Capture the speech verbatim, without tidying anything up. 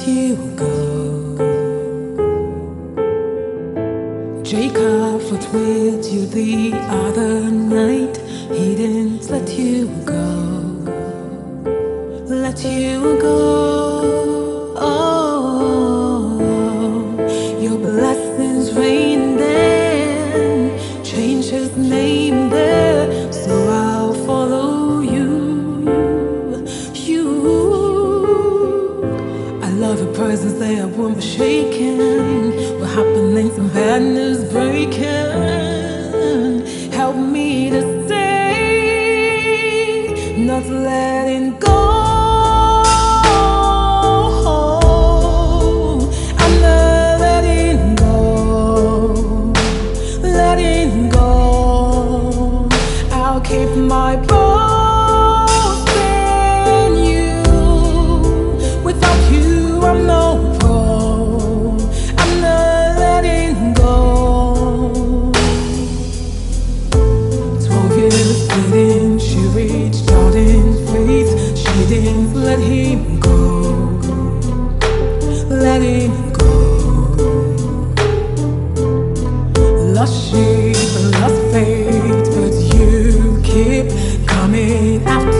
you go. Jacob fought with you the other night. He didn't let you go. Let you go. Oh, your blessings rain then. Change his name there. So I'll follow you. You. I love your presence there. I won't be shaken. What happening? Some bad news breaking. Help me to stay, not letting go. I'm not letting go, letting go. I'll keep my boast in you. Without you, I'm no pro. I'm not letting go. Twelve years dating, she reached out in faith. She didn't let him go. Let him go. Lost sheep, lost faith, but you keep coming after